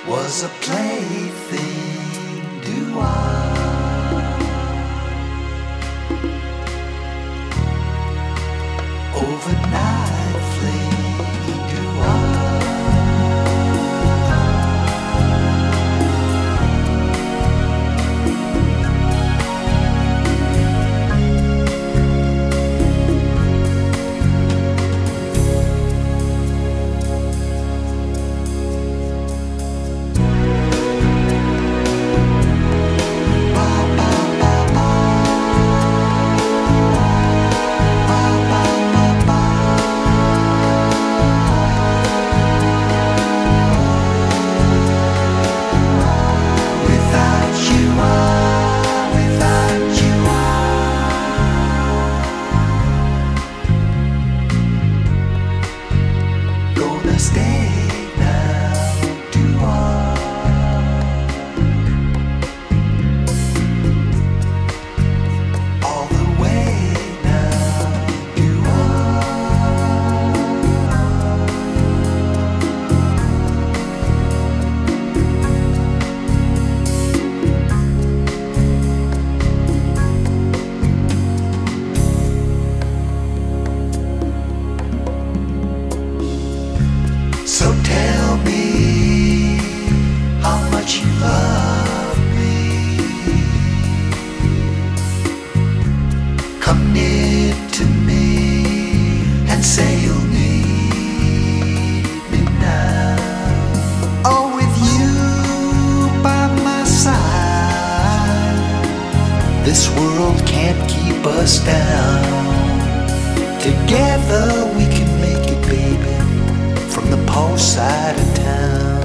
was a plaything, do I? Overnight fling, do I? Stay now, do I? All the way now, do I? So tell me how much you love me. Come near to me and say you'll need me now. Oh, with you by my side, this world can't keep us down. Together we can make it, baby, from the Pole side of town.